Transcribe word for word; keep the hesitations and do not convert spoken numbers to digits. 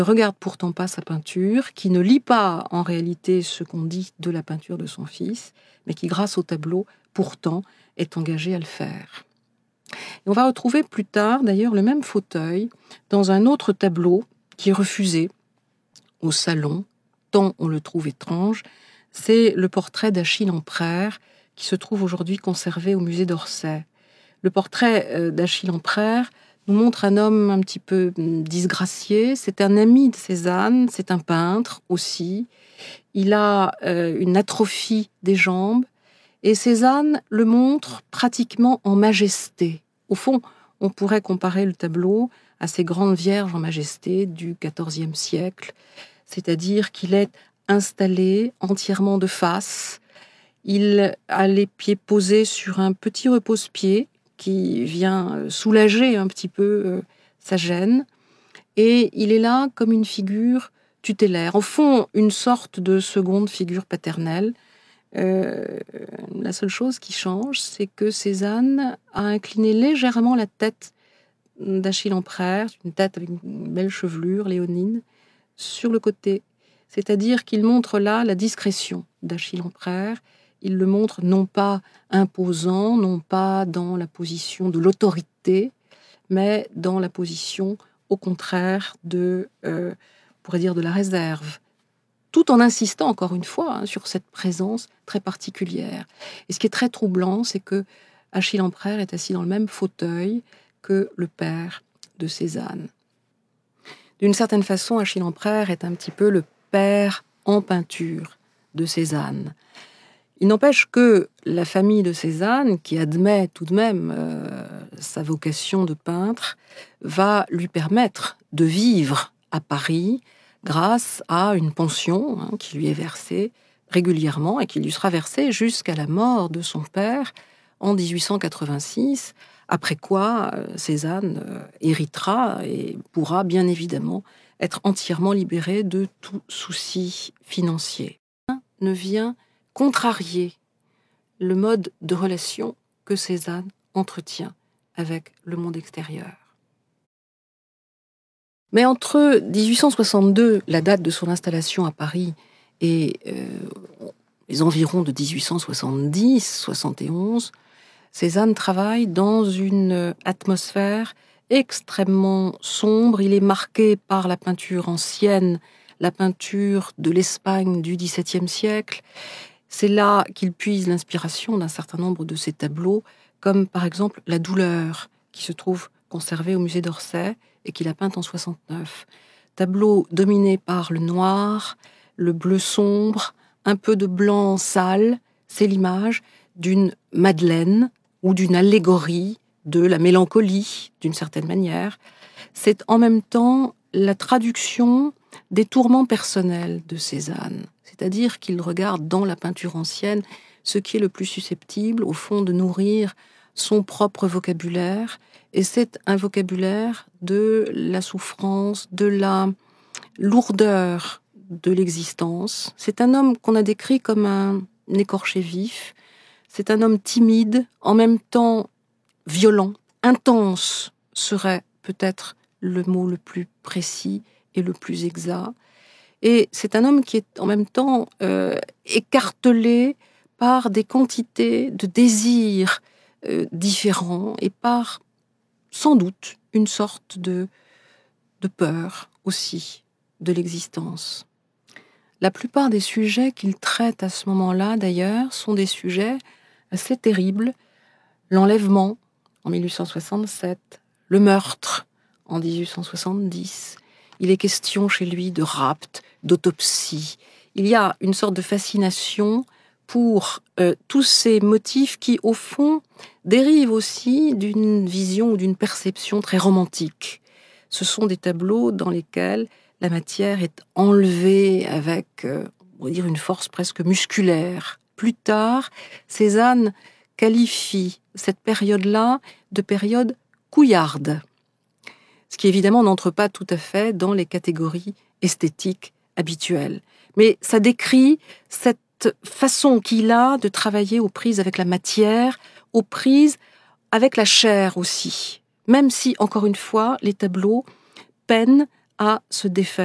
ne regarde pourtant pas sa peinture, qui ne lit pas en réalité ce qu'on dit de la peinture de son fils, mais qui, grâce au tableau, pourtant, est engagé à le faire. Et on va retrouver plus tard, d'ailleurs, le même fauteuil dans un autre tableau qui est refusé au salon, tant on le trouve étrange. C'est le portrait d'Achille Lempereur, qui se trouve aujourd'hui conservé au musée d'Orsay. Le portrait d'Achille Lempereur nous montre un homme un petit peu disgracié. C'est un ami de Cézanne, c'est un peintre aussi. Il a euh, une atrophie des jambes et Cézanne le montre pratiquement en majesté. Au fond, on pourrait comparer le tableau à ces grandes vierges en majesté du quatorzième siècle, c'est-à-dire qu'il est installé entièrement de face. Il a les pieds posés sur un petit repose-pied qui vient soulager un petit peu euh, sa gêne. Et il est là comme une figure tutélaire, au fond une sorte de seconde figure paternelle. Euh, la seule chose qui change, c'est que Cézanne a incliné légèrement la tête d'Achille Lempereur, une tête avec une belle chevelure léonine, sur le côté. C'est-à-dire qu'il montre là la discrétion d'Achille Lempereur. Il le montre non pas imposant, non pas dans la position de l'autorité, mais dans la position, au contraire, de, euh, on pourrait dire, de la réserve, tout en insistant, encore une fois, hein, sur cette présence très particulière. Et ce qui est très troublant, c'est que Achille Lempereur est assis dans le même fauteuil que le père de Cézanne. D'une certaine façon, Achille Lempereur est un petit peu le père en peinture de Cézanne. Il n'empêche que la famille de Cézanne, qui admet tout de même euh, sa vocation de peintre, va lui permettre de vivre à Paris grâce à une pension hein, qui lui est versée régulièrement et qui lui sera versée jusqu'à la mort de son père en dix-huit cent quatre-vingt-six, après quoi euh, Cézanne euh, héritera et pourra bien évidemment être entièrement libérée de tout souci financier. Ne vient contrarier le mode de relation que Cézanne entretient avec le monde extérieur. Mais entre dix-huit cent soixante-deux, la date de son installation à Paris, et euh, les environs de dix-huit cent soixante-dix soixante et onze, Cézanne travaille dans une atmosphère extrêmement sombre. Il est marqué par la peinture ancienne, la peinture de l'Espagne du dix-septième siècle. C'est là qu'il puise l'inspiration d'un certain nombre de ses tableaux, comme par exemple La douleur, qui se trouve conservé au musée d'Orsay et qu'il a peint en soixante-neuf. Tableau dominé par le noir, le bleu sombre, un peu de blanc sale. C'est l'image d'une Madeleine ou d'une allégorie de la mélancolie, d'une certaine manière. C'est en même temps la traduction des tourments personnels de Cézanne. C'est-à-dire qu'il regarde dans la peinture ancienne ce qui est le plus susceptible, au fond, de nourrir son propre vocabulaire. Et c'est un vocabulaire de la souffrance, de la lourdeur de l'existence. C'est un homme qu'on a décrit comme un écorché vif. C'est un homme timide, en même temps violent, intense serait peut-être le mot le plus précis et le plus exact. Et c'est un homme qui est en même temps euh, écartelé par des quantités de désirs euh, différents et par, sans doute, une sorte de, de peur aussi de l'existence. La plupart des sujets qu'il traite à ce moment-là, d'ailleurs, sont des sujets assez terribles. L'enlèvement, en mille huit cent soixante-sept, le meurtre, en dix-huit cent soixante-dix. Il est question chez lui de rapt, d'autopsie. Il y a une sorte de fascination pour euh, tous ces motifs qui, au fond, dérivent aussi d'une vision ou d'une perception très romantique. Ce sont des tableaux dans lesquels la matière est enlevée avec, euh, on va dire, une force presque musculaire. Plus tard, Cézanne qualifie cette période-là de période couillarde. Ce qui évidemment n'entre pas tout à fait dans les catégories esthétiques habituelles. Mais ça décrit cette façon qu'il a de travailler aux prises avec la matière, aux prises avec la chair aussi. Même si, encore une fois, les tableaux peinent à se défaire